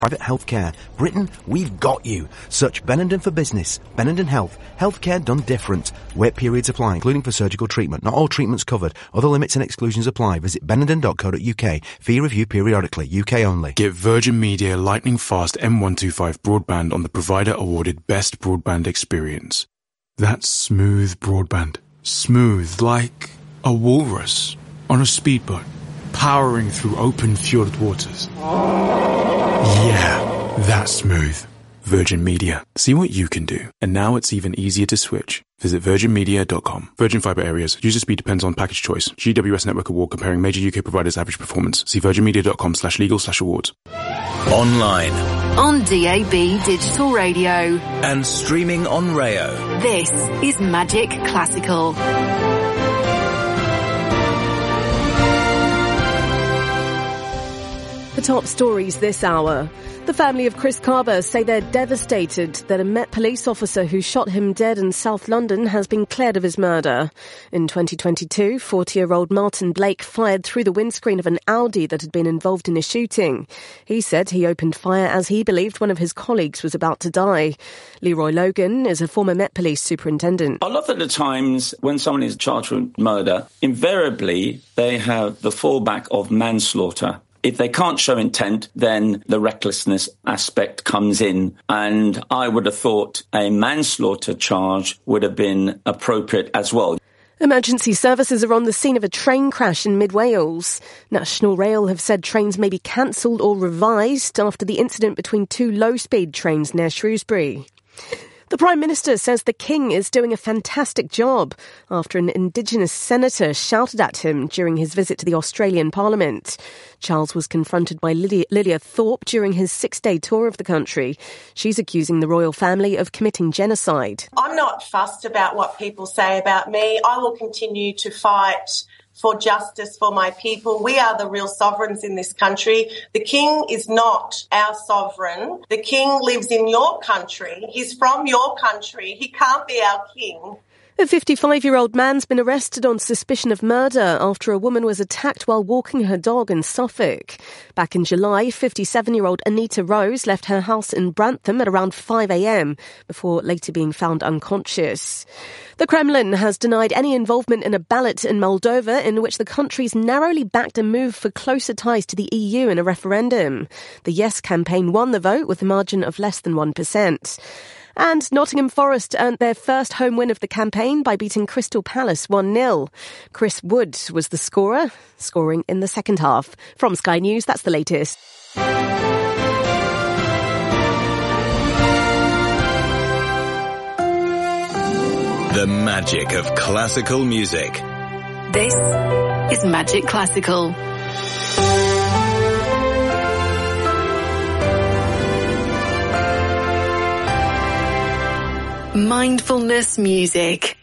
Private healthcare. Britain, we've got you. Search Benenden for business. Benenden Health. Healthcare done different. Wait periods apply, including for surgical treatment. Not all treatments covered. Other limits and exclusions apply. Visit benenden.co.uk. Fee review periodically. UK only. Get Virgin Media Lightning Fast M125 broadband on the provider awarded Best Broadband Experience. That's smooth broadband. Smooth like a walrus on a speedboat, powering through open fjord waters. Yeah, that's smooth. Virgin Media. See what you can do. And now it's even easier to switch. Visit virginmedia.com. Virgin Fibre Areas. User speed depends on package choice. GWS Network Award comparing major UK providers' average performance. See virginmedia.com/legal/awards. Online. On DAB Digital Radio. And streaming on Rayo. This is Magic Classical. The top stories this hour. The family of Chris Carver say they're devastated that a Met police officer who shot him dead in South London has been cleared of his murder. In 2022, 40-year-old Martin Blake fired through the windscreen of an Audi that had been involved in a shooting. He said he opened fire as he believed one of his colleagues was about to die. Leroy Logan is a former Met police superintendent. A lot of the times when someone is charged with murder, invariably they have the fallback of manslaughter. If they can't show intent, then the recklessness aspect comes in. And I would have thought a manslaughter charge would have been appropriate as well. Emergency services are on the scene of a train crash in mid-Wales. National Rail have said trains may be cancelled or revised after the incident between two low-speed trains near Shrewsbury. The Prime Minister says the King is doing a fantastic job after an Indigenous senator shouted at him during his visit to the Australian Parliament. Charles was confronted by Lydia Thorpe during his 6-day tour of the country. She's accusing the royal family of committing genocide. I'm not fussed about what people say about me. I will continue to fight for justice for my people. We are the real sovereigns in this country. The King is not our sovereign. The King lives in your country. He's from your country. He can't be our king. A 55-year-old man's been arrested on suspicion of murder after a woman was attacked while walking her dog in Suffolk. Back in July, 57-year-old Anita Rose left her house in Brantham at around 5 a.m. before later being found unconscious. The Kremlin has denied any involvement in a ballot in Moldova in which the country's narrowly backed a move for closer ties to the EU in a referendum. The Yes campaign won the vote with a margin of less than 1%. And Nottingham Forest earned their first home win of the campaign by beating Crystal Palace 1-0. Chris Wood was the scorer, scoring in the second half. From Sky News, that's the latest. The magic of classical music. This is Magic Classical. Mindfulness music.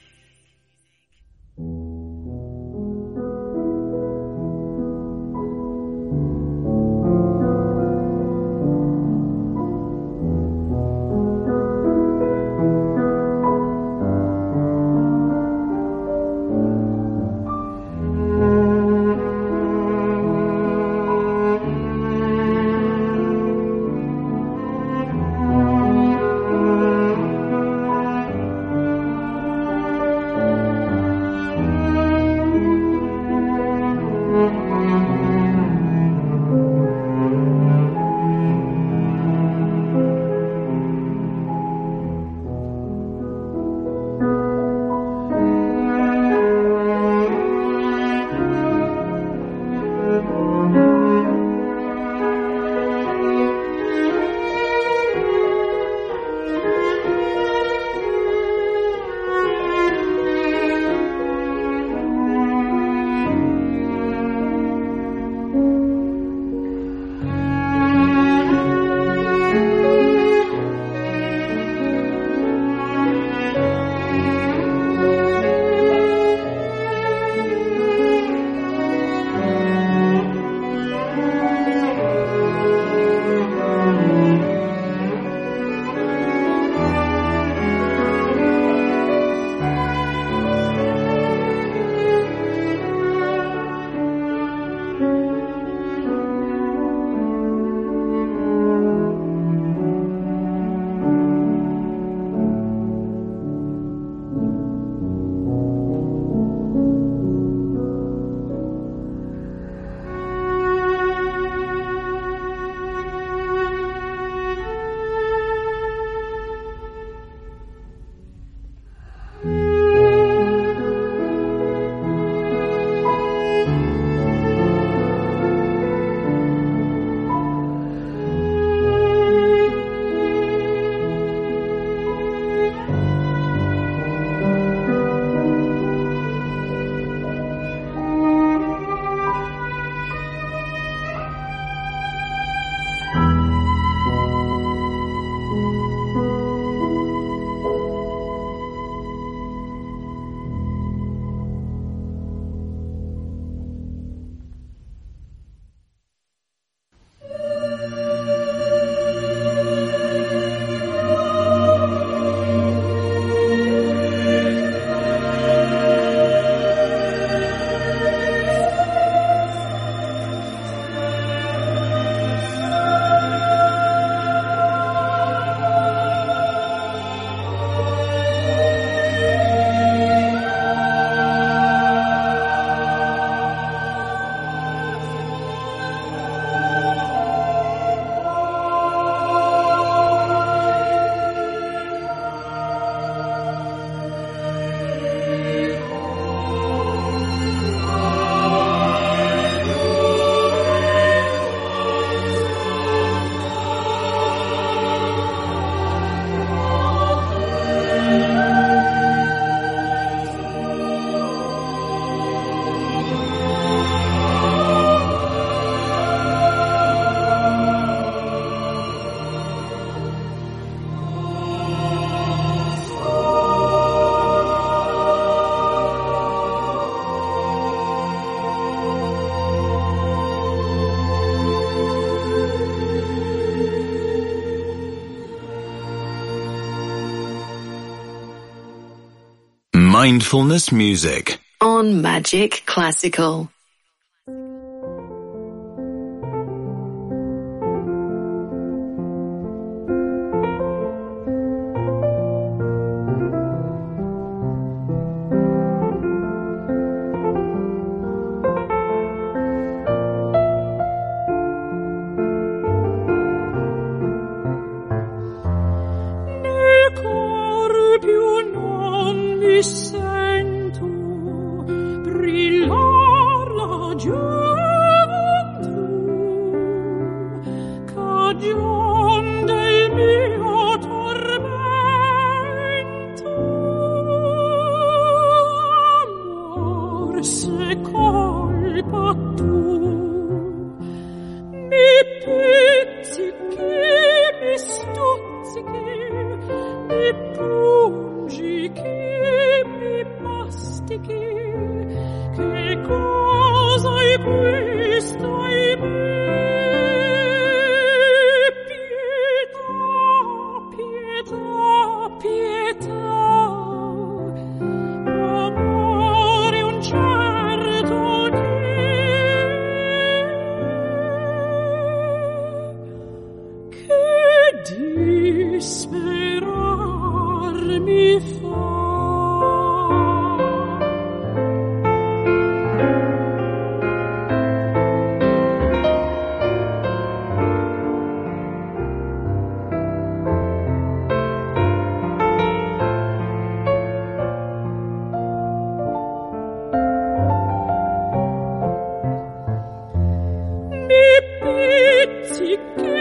Mindfulness music on Magic Classical.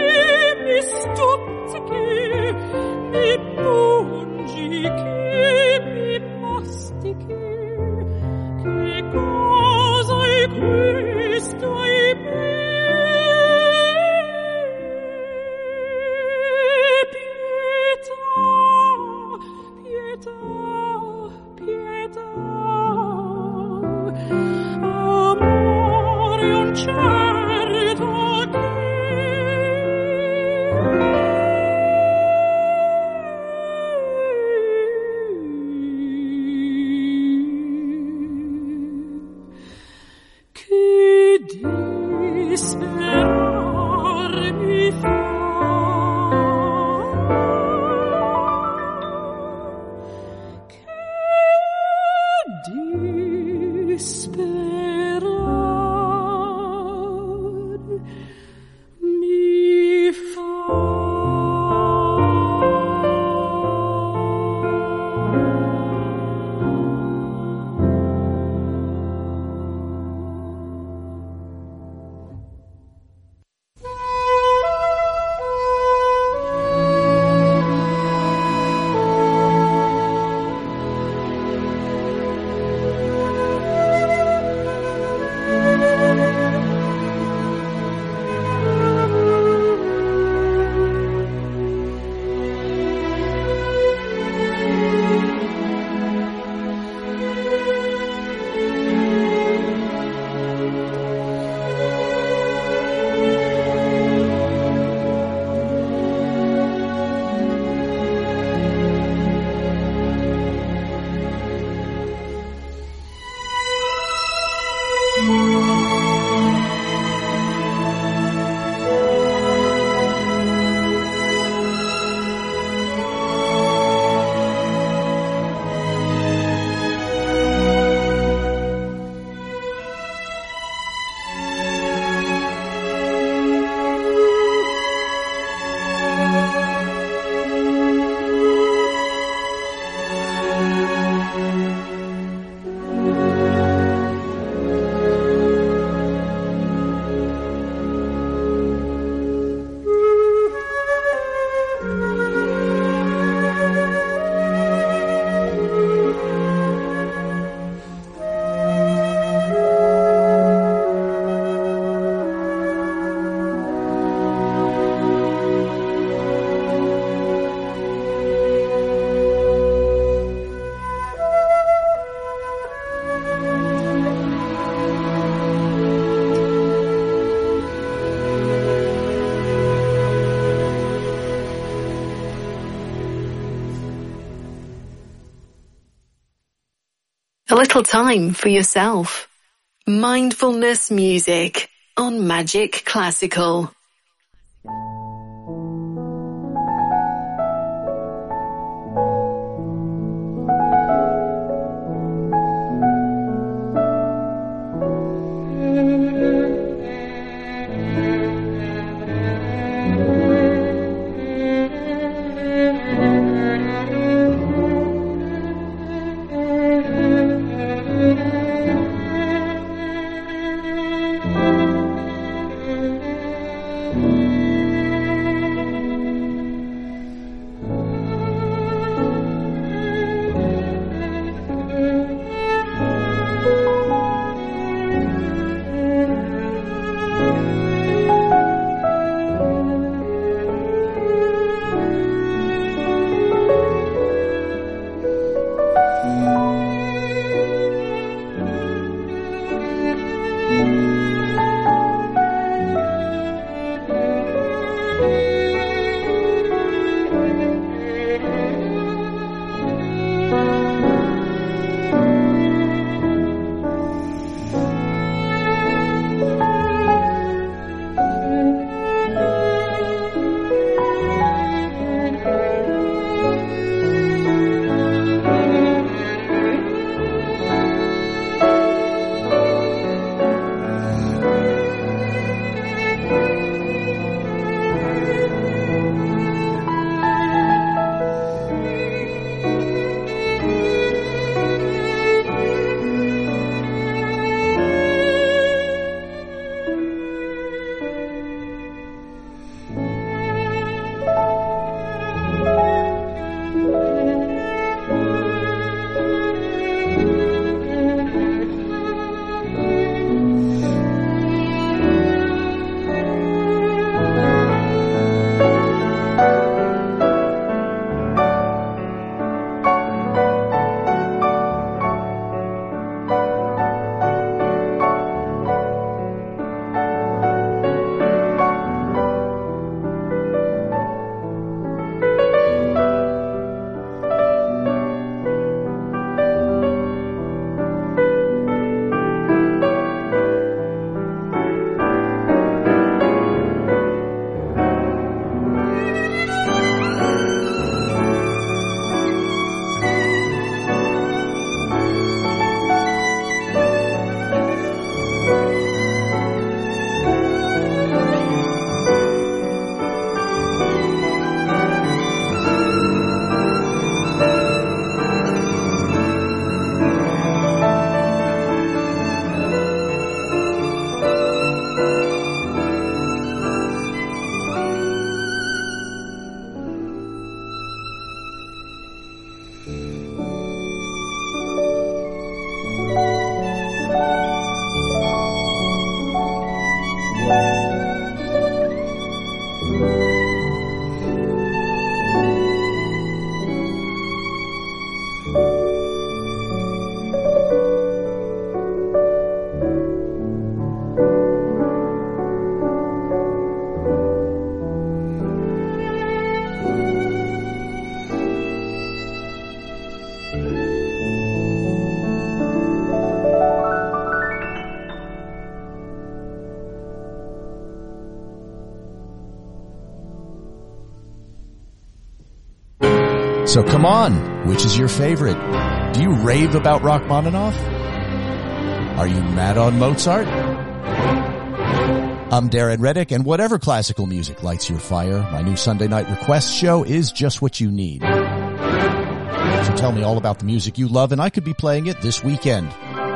Mi stuzzichi, mi pungi che A little time for yourself. Mindfulness music on Magic Classical. So come on, which is your favorite? Do you rave about Rachmaninoff? Are you mad on Mozart? I'm Darren Reddick, and whatever classical music lights your fire, my new Sunday night request show is just what you need. So tell me all about the music you love, and I could be playing it this weekend.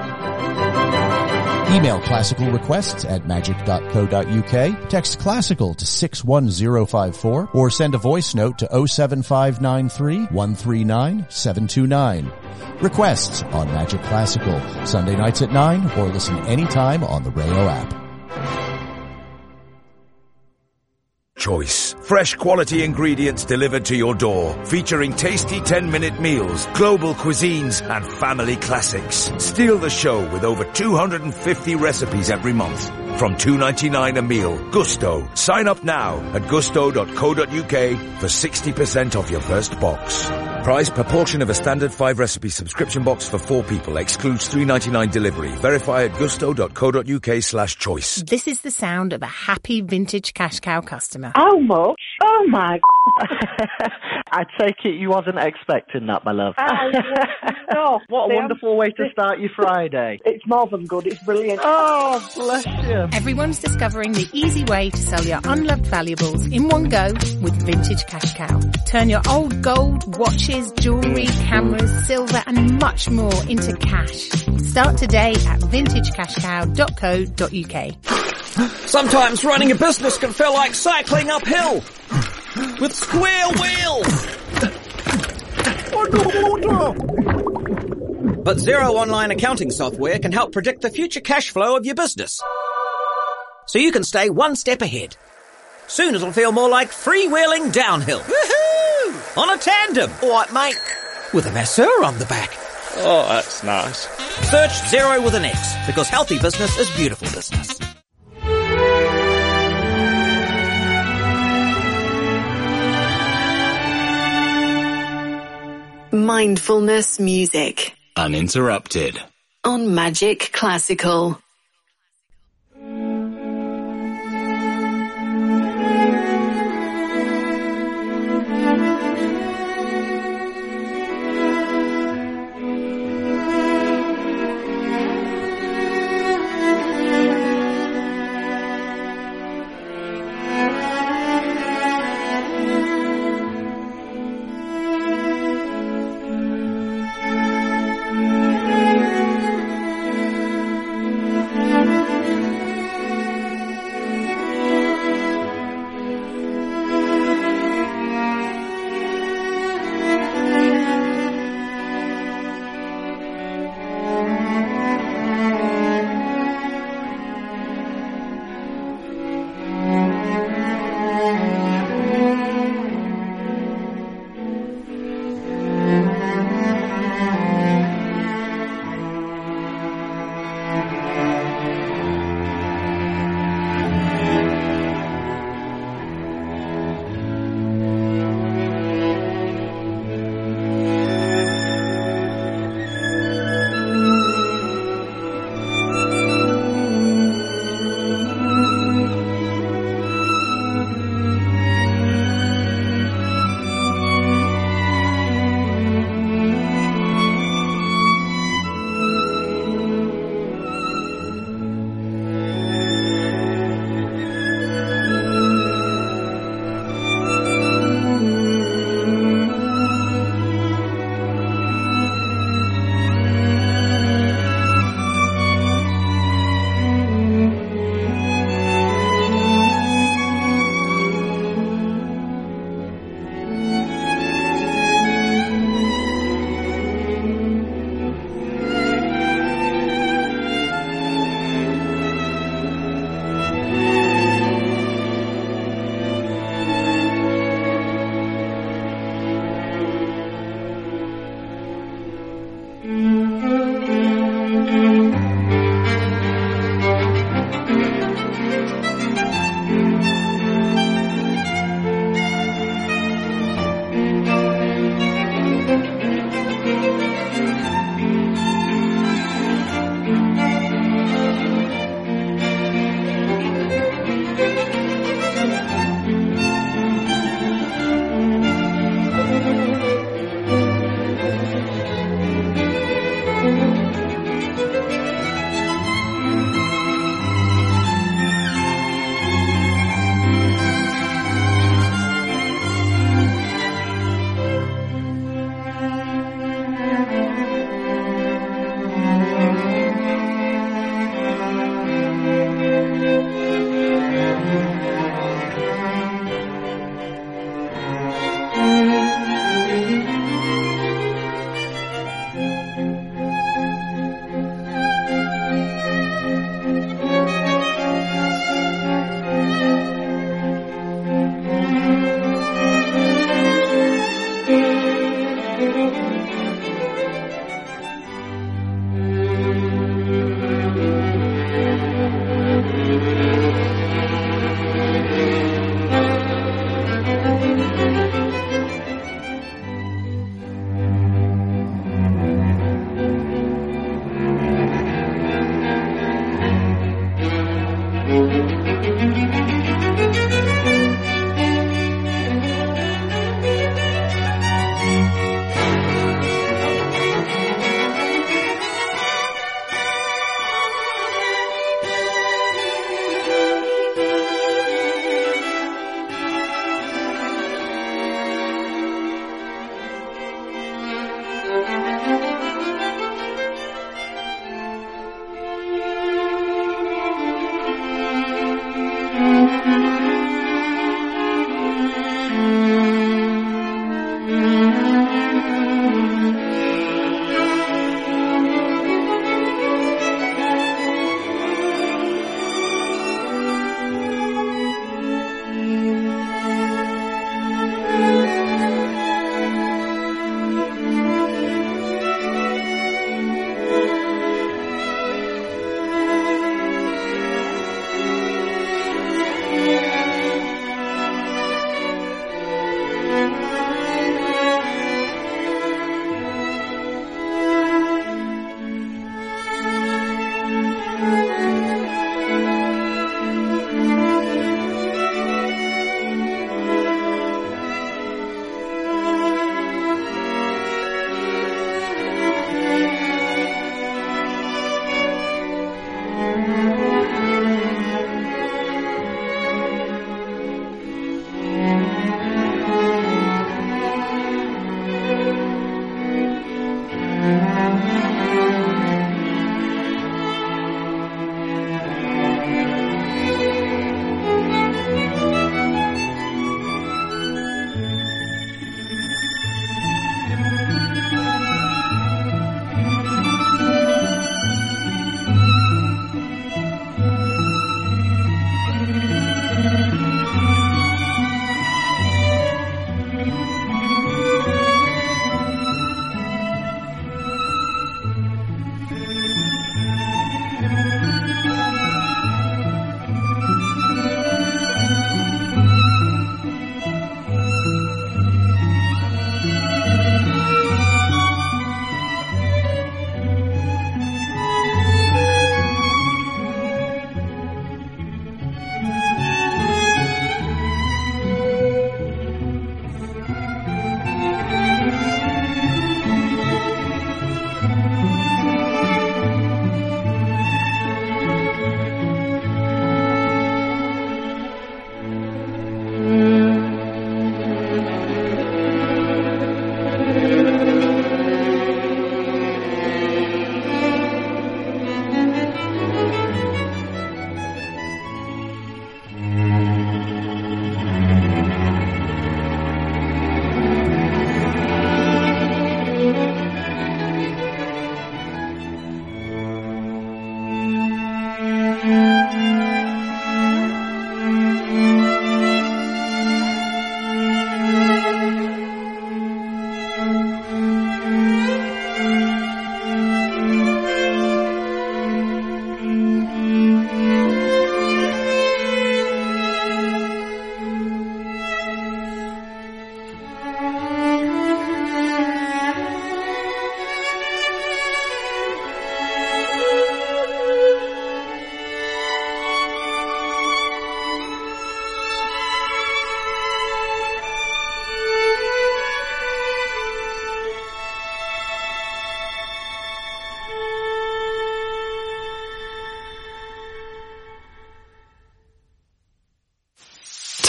Email classical requests at magic.co.uk, text classical to 61054, or send a voice note to 07593 139 729. Requests on Magic Classical, Sunday nights at 9, or listen anytime on the Rayo app. Choice. Fresh quality ingredients delivered to your door, featuring tasty 10-minute meals, global cuisines, and family classics. Steal the show with over 250 recipes every month. From $2.99 a meal. Gusto. Sign up now at gusto.co.uk for 60% off your first box. Price per portion of a standard 5-recipe subscription box for 4 people. Excludes $3.99 delivery. Verify at gusto.co.uk/choice. This is the sound of a happy vintage cash cow customer. How much? Oh my I take it you wasn't expecting that, my love. No. What a wonderful way to start your Friday. It's more than good. It's brilliant. Oh, bless you. Everyone's discovering the easy way to sell your unloved valuables in one go with Vintage Cash Cow. Turn your old gold, watches, jewellery, cameras, silver and much more into cash. Start today at vintagecashcow.co.uk. Sometimes running a business can feel like cycling uphill with square wheels. But Xero Online accounting software can help predict the future cash flow of your business, so you can stay one step ahead. Soon it'll feel more like freewheeling downhill. Woohoo! On a tandem. All right, mate. With a masseur on the back. Oh, that's nice. Search Xero with an X, because healthy business is beautiful business. Mindfulness music. Uninterrupted. On Magic Classical.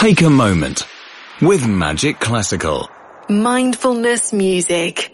Take a moment with Magic Classical. Mindfulness music.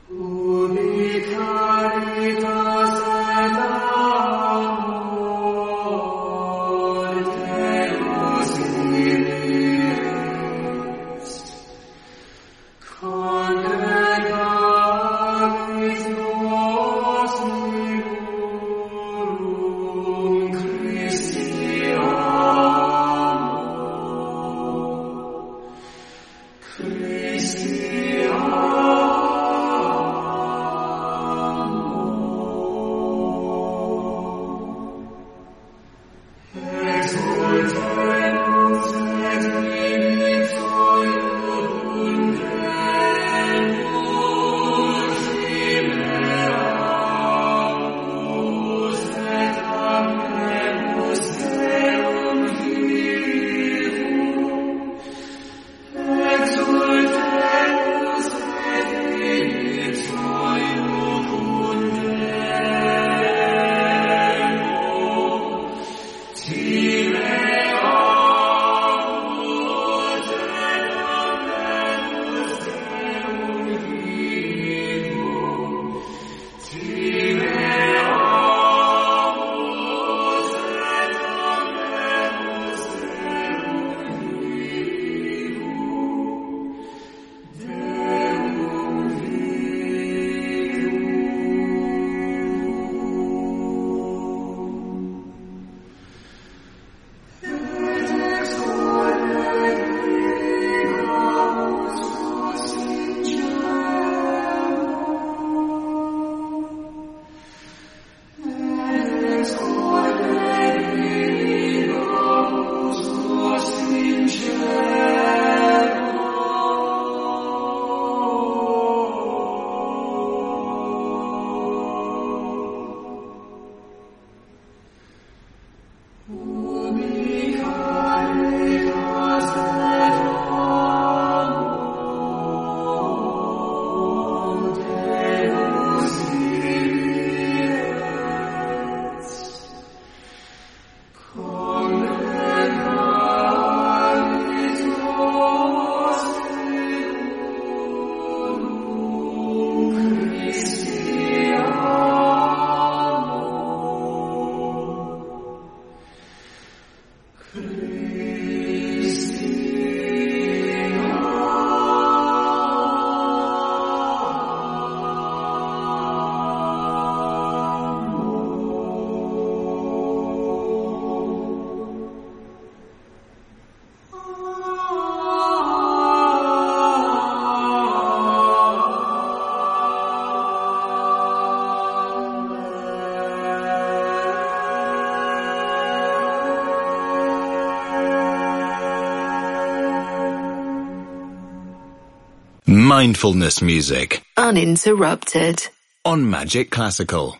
Mindfulness music. Uninterrupted. On Magic Classical.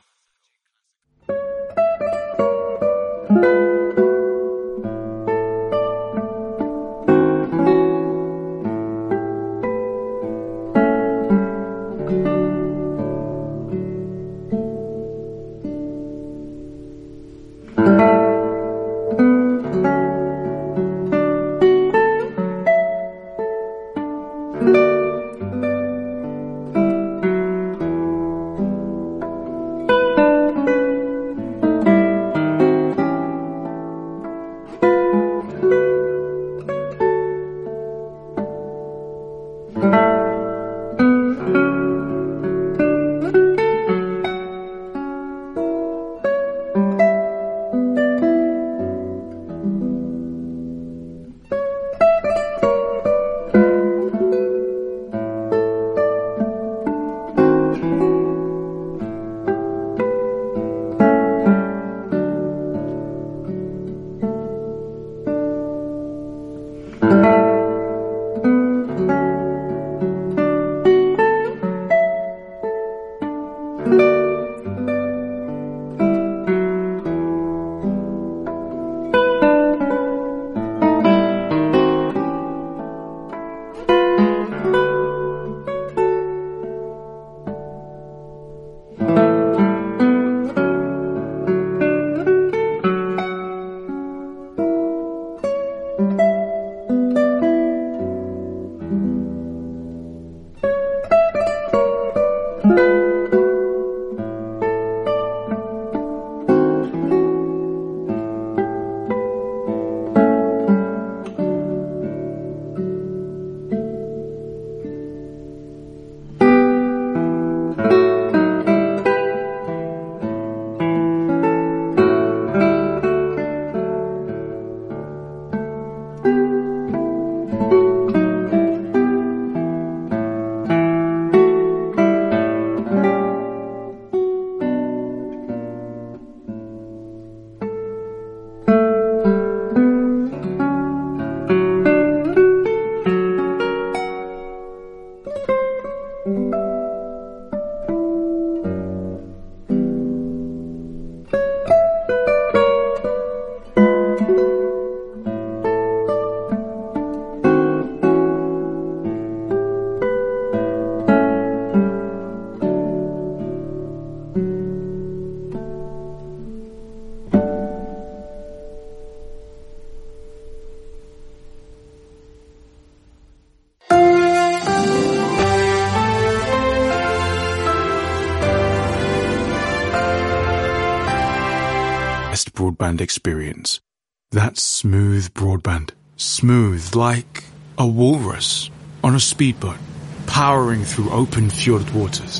Broadband experience. That's smooth broadband. Smooth like a walrus on a speedboat, powering through open fjord waters.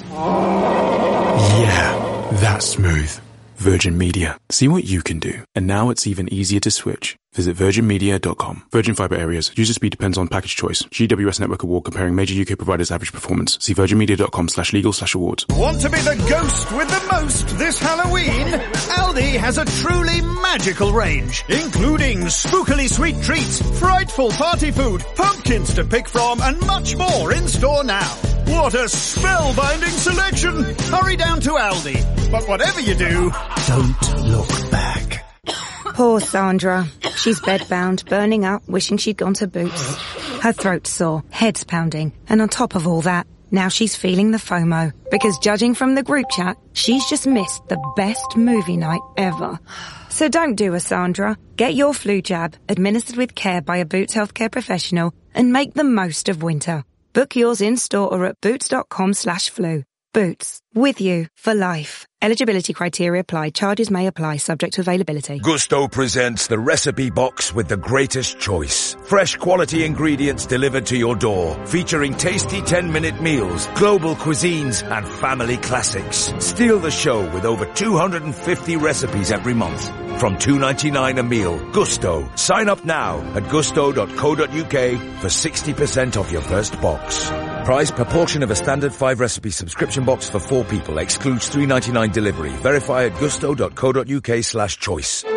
Yeah, that's smooth. Virgin Media. See what you can do. And now it's even easier to switch. Visit virginmedia.com. Virgin Fibre areas. User speed depends on package choice. GWS Network Award comparing major UK providers' average performance. See virginmedia.com/legal/awards. Want to be the ghost with the most this Halloween? Aldi has a truly magical range, including spookily sweet treats, frightful party food, pumpkins to pick from, and much more in store now. What a spellbinding selection! Hurry down to Aldi. But whatever you do, don't look back. Poor Sandra. She's bedbound, burning up, wishing she'd gone to Boots. Her throat's sore, head's pounding, and on top of all that, now she's feeling the FOMO. Because judging from the group chat, she's just missed the best movie night ever. So don't do a Sandra. Get your flu jab, administered with care by a Boots healthcare professional, and make the most of winter. Book yours in-store or at boots.com/flu. Boots. With you for life. Eligibility criteria apply. Charges may apply. Subject to availability. Gusto presents the recipe box with the greatest choice. Fresh quality ingredients delivered to your door. Featuring tasty 10-minute meals, global cuisines, and family classics. Steal the show with over 250 recipes every month. From $2.99 a meal. Gusto. Sign up now at gusto.co.uk for 60% off your first box. Price per portion of a standard 5-recipe subscription box for 4 people. Excludes $3.99 delivery. Verify at gusto.co.uk/choice.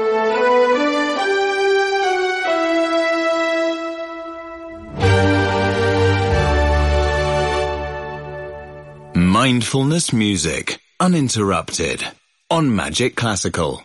Mindfulness music. Uninterrupted. On Magic Classical.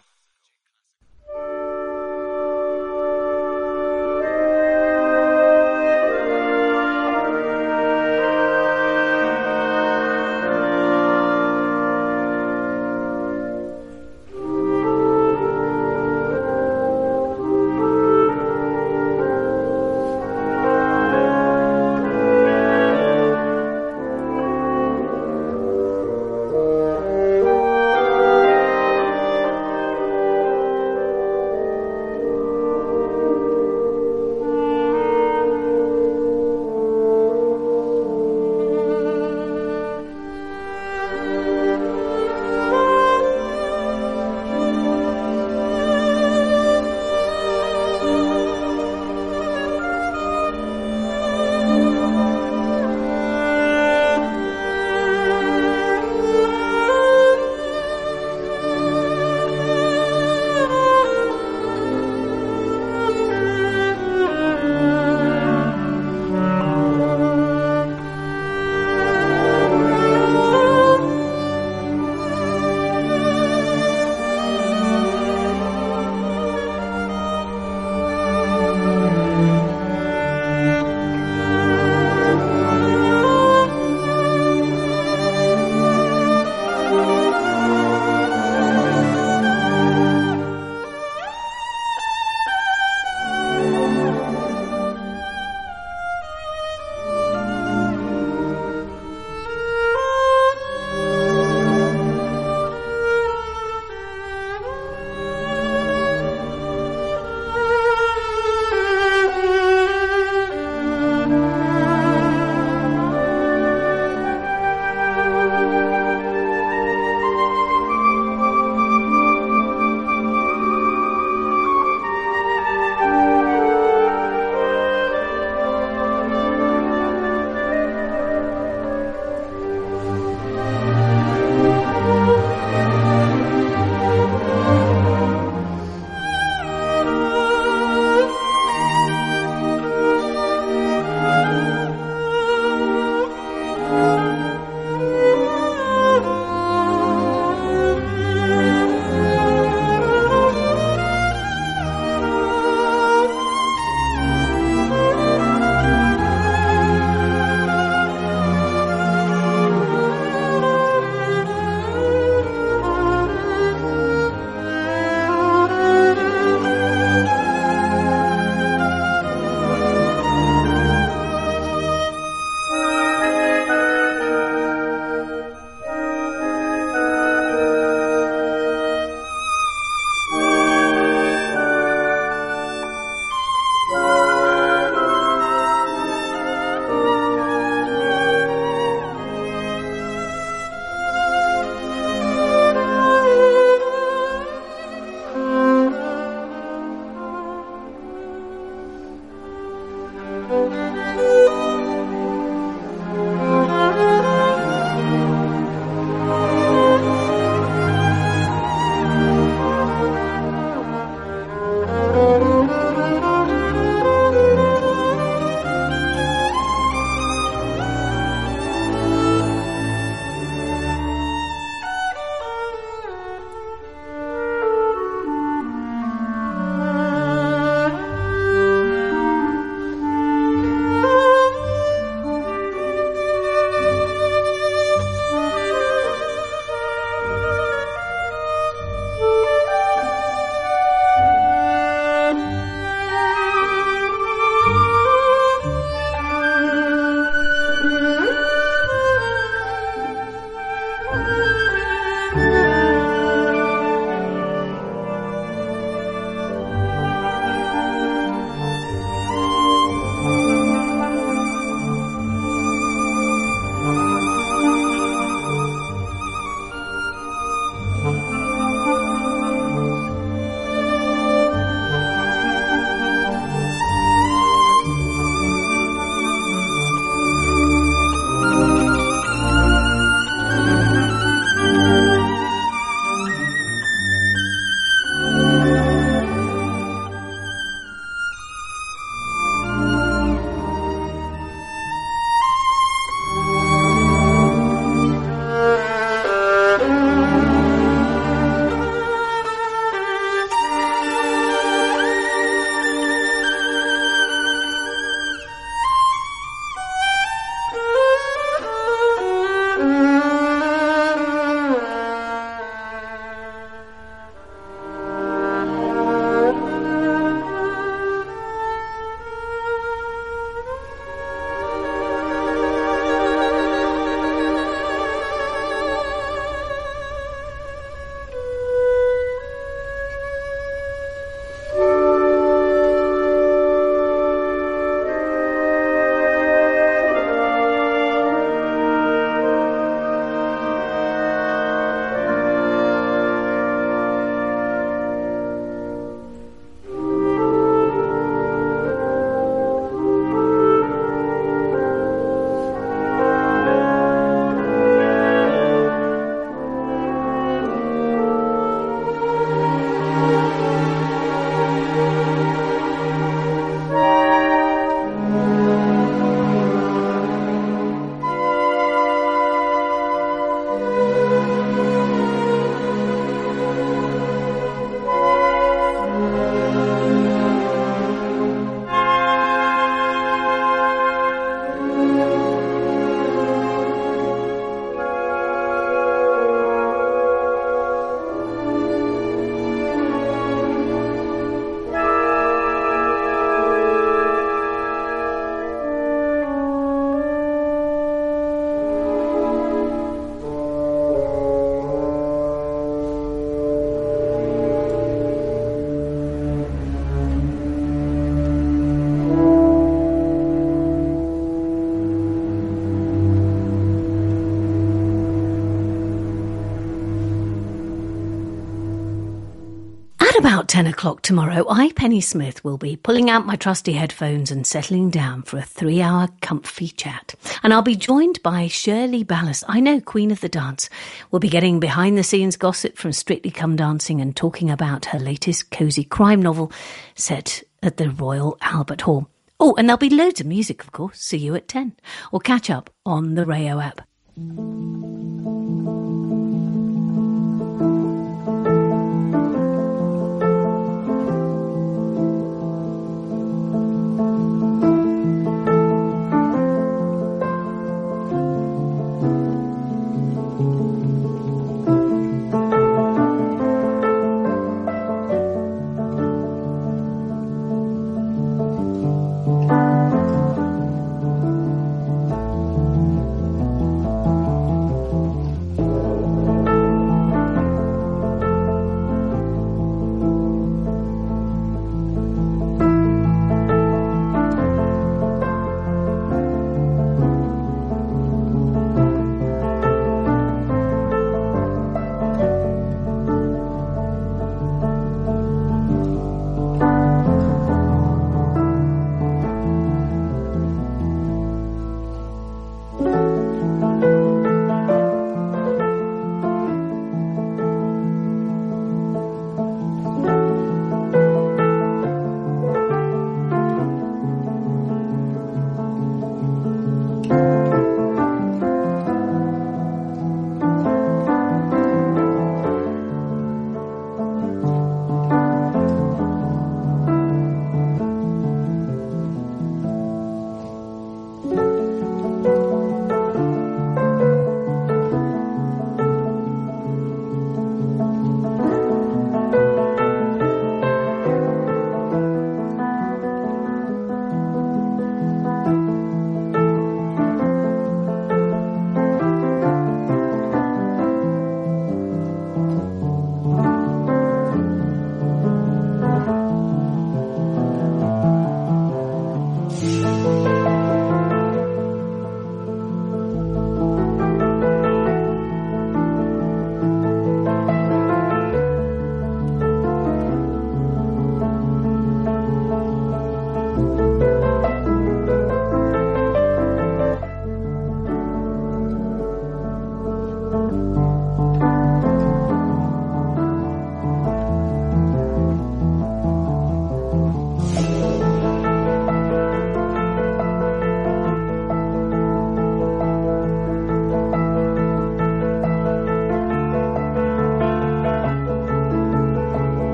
about 10 o'clock tomorrow, I, Penny Smith, will be pulling out my trusty headphones and settling down for a 3-hour comfy chat. And I'll be joined by Shirley Ballas, I know, Queen of the Dance. We'll be getting behind-the-scenes gossip from Strictly Come Dancing and talking about her latest cosy crime novel set at the Royal Albert Hall. Oh, and there'll be loads of music, of course. See you at 10. Or catch up on the Rayo app.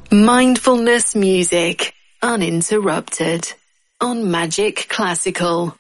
Mindfulness music, uninterrupted, on Magic Classical.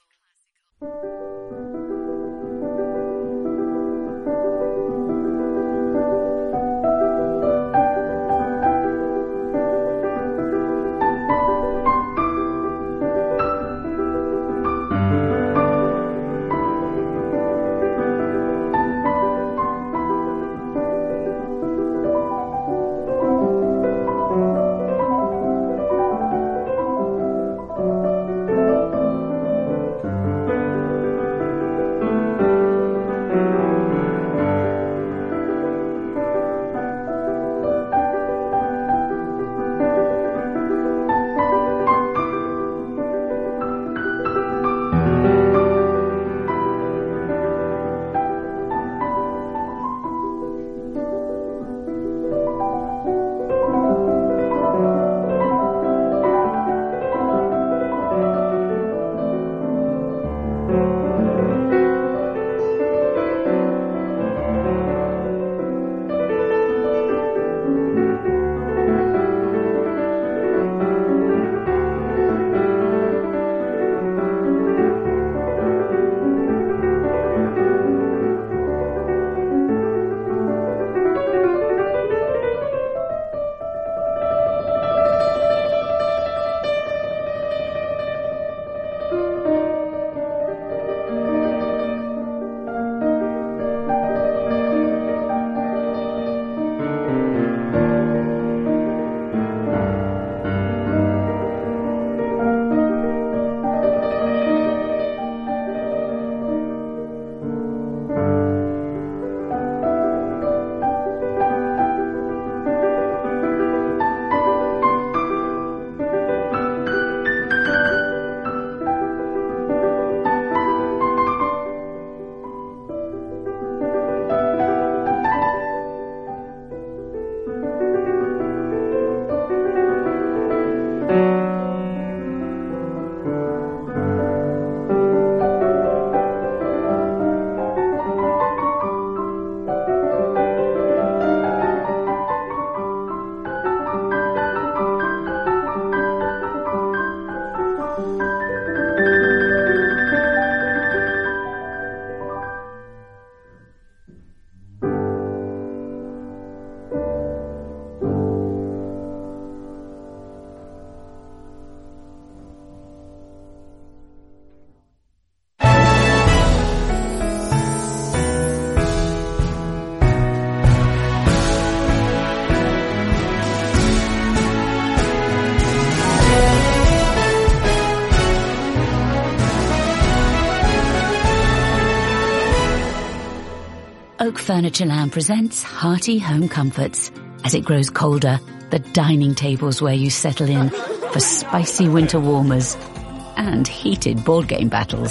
Oak Furnitureland presents hearty home comforts. As it grows colder, the dining table's where you settle in for spicy winter warmers and heated board game battles.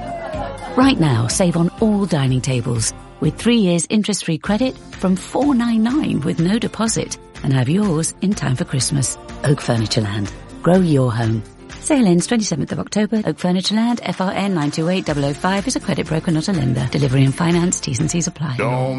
Right now, save on all dining tables with 3 years interest-free credit from $4.99 with no deposit, and have yours in time for Christmas. Oak Furnitureland. Grow your home. Sale ends 27th of October. Oak Furnitureland, FRN 928005 is a credit broker, not a lender. Delivery and finance, T's and C's apply.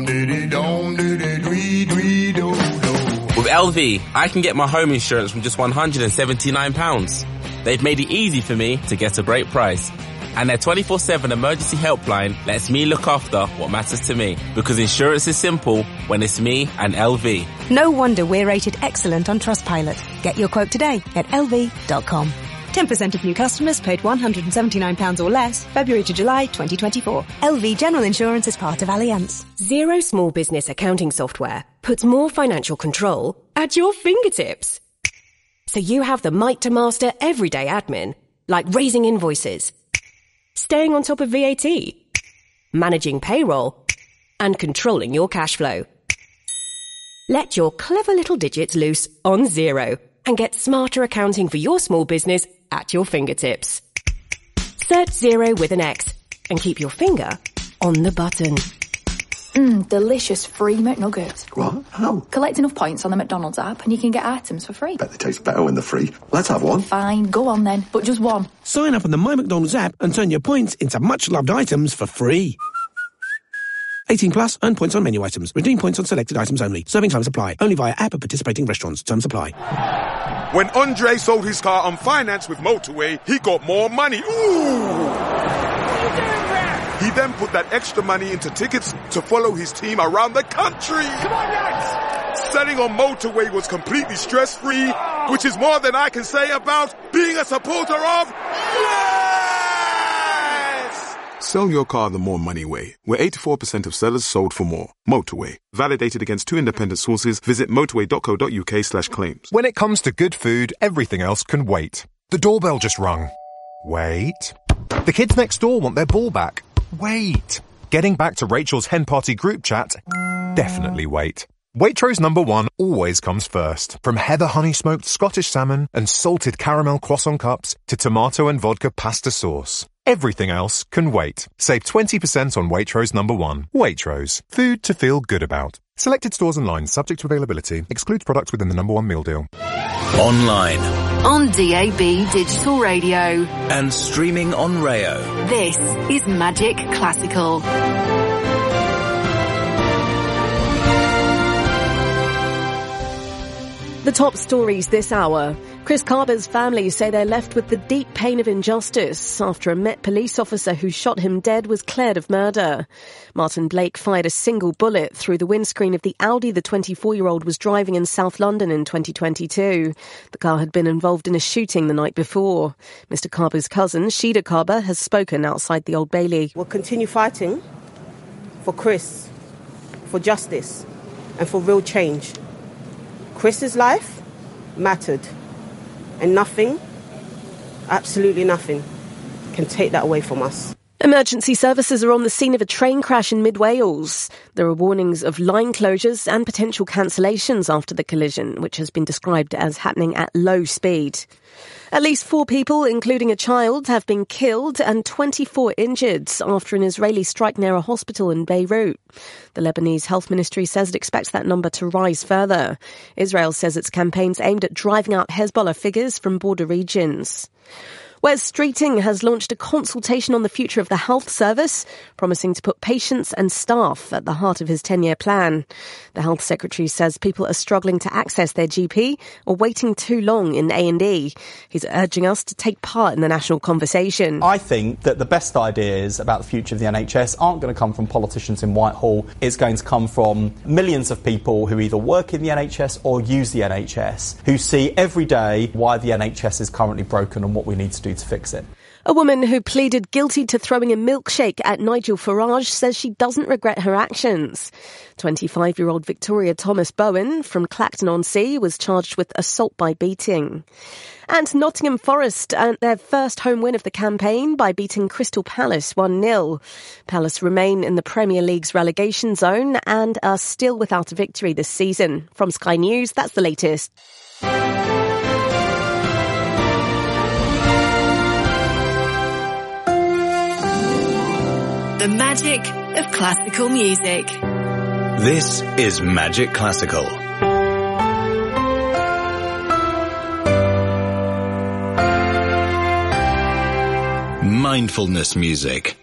With LV, I can get my home insurance from just £179. They've made it easy for me to get a great price. And their 24/7 emergency helpline lets me look after what matters to me. Because insurance is simple when it's me and LV. No wonder we're rated excellent on Trustpilot. Get your quote today at lv.com. 10% of new customers paid £179 or less, February to July 2024. LV General Insurance is part of Allianz. Xero Small Business Accounting Software puts more financial control at your fingertips. So you have the might to master everyday admin, like raising invoices, staying on top of VAT, managing payroll, and controlling your cash flow. Let your clever little digits loose on Xero and get smarter accounting for your small business at your fingertips. Search Xero with an X and keep your finger on the button. Delicious free McNuggets. What? How? Collect enough points on the McDonald's app and you can get items for free. Bet they taste better when they're free. Let's have one. Fine, go on then, but just one. Sign up on the My McDonald's app and turn your points into much-loved items for free. 18 plus, earn points on menu items. Redeem points on selected items only. Serving times apply. Only via app at participating restaurants. Terms apply. When Andre sold his car on finance with Motorway, he got more money. Ooh! He then put that extra money into tickets to follow his team around the country. Come on, lads! Selling on Motorway was completely stress-free, which is more than I can say about being a supporter of... Yes! Sell your car the more money way, where 84% of sellers sold for more. Motorway. Validated against 2 independent sources. Visit motorway.co.uk/claims. When it comes to good food, everything else can wait. The doorbell just rung. Wait. The kids next door want their ball back. Wait. Getting back to Rachel's hen party group chat? Definitely wait. Waitrose #1 always comes first. From heather honey smoked Scottish salmon and salted caramel croissant cups to tomato and vodka pasta sauce. Everything else can wait. Save 20% on Waitrose #1. Waitrose. Food to feel good about. Selected stores and lines subject to availability. Excludes products within the #1 meal deal. Online. On DAB Digital Radio. And streaming on Rayo. This is Magic Classical. The top stories this hour. Chris Carber's family say they're left with the deep pain of injustice after a Met police officer who shot him dead was cleared of murder. Martin Blake fired a single bullet through the windscreen of the Audi the 24-year-old was driving in South London in 2022. The car had been involved in a shooting the night before. Mr Carber's cousin, Sheeda Carber, has spoken outside the Old Bailey. We'll continue fighting for Chris, for justice and for real change. Chris's life mattered, and nothing, absolutely nothing, can take that away from us. Emergency services are on the scene of a train crash in mid-Wales. There are warnings of line closures and potential cancellations after the collision, which has been described as happening at low speed. At least 4 people, including a child, have been killed and 24 injured after an Israeli strike near a hospital in Beirut. The Lebanese Health Ministry says it expects that number to rise further. Israel says its campaign's aimed at driving out Hezbollah figures from border regions. Wes Streeting has launched a consultation on the future of the health service, promising to put patients and staff at the heart of his 10-year plan. The health secretary says people are struggling to access their GP or waiting too long in A&E. He's urging us to take part in the national conversation. I think that the best ideas about the future of the NHS aren't going to come from politicians in Whitehall. It's going to come from millions of people who either work in the NHS or use the NHS, who see every day why the NHS is currently broken and what we need to do to fix it. A woman who pleaded guilty to throwing a milkshake at Nigel Farage says she doesn't regret her actions. 25-year-old Victoria Thomas Bowen from Clacton-on-Sea was charged with assault by beating. And Nottingham Forest earned their first home win of the campaign by beating Crystal Palace 1-0. Palace remain in the Premier League's relegation zone and are still without a victory this season. From Sky News, that's the latest. The magic of classical music. This is Magic Classical. Mindfulness music.